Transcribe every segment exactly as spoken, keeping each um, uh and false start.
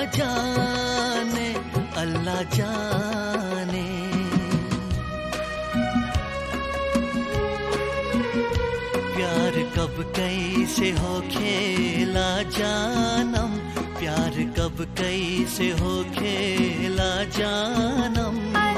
जाने अल्लाह जाने। प्यार कब कैसे हो खेला जानम, प्यार कब कैसे हो खेला जानम।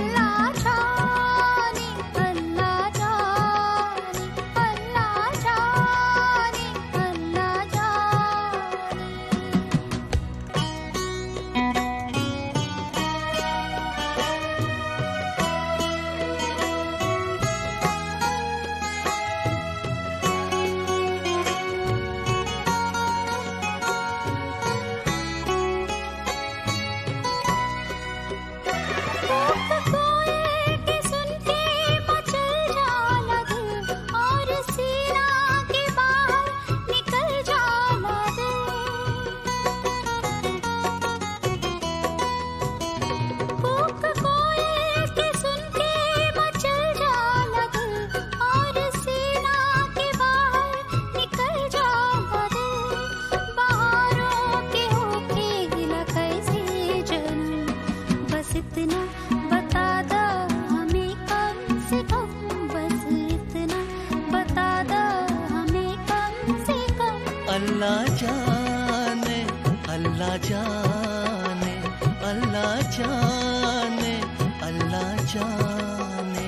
अल्लाह जाने अल्लाह जाने अल्लाह जाने अल्लाह जाने।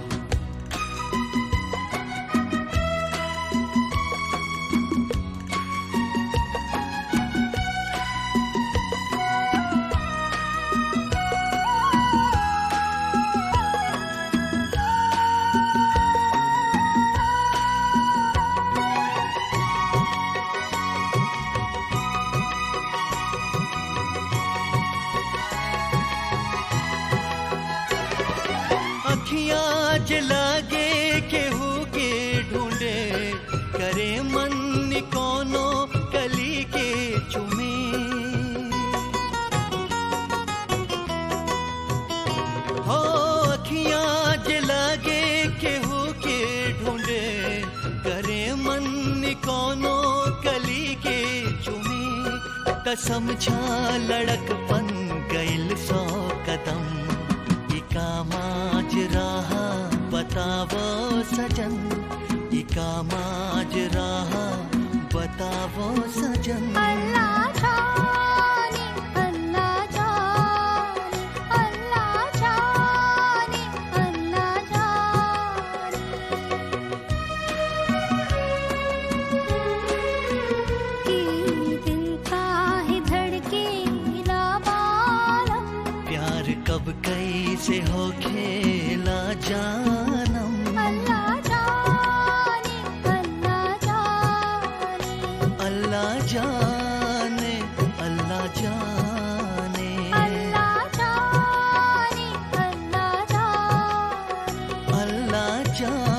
अखियाँ जलागे केहू के ढूंढे, करे मन कोनो कली के चुमे। हो अखियाँ जलागे केहू के ढूंढे, करे मन कोनो कली के चुमे। कसम छा लड़कपन गइल सौ कदम, इकामाज राह बतावो सजन, इकामाज राह बतावो सजन। अल्लाह जाने अल्लाह जाने अल्लाह जाने अल्लाह जाने। कि दिल काहे धड़के लावालम, प्यार कब कैसे हो खेला जानम। अल्लाह जाने अल्लाह जाने अल्लाह जाने अल्लाह जाने अल्लाह जाने अल्लाह जाने अल्लाह जाने।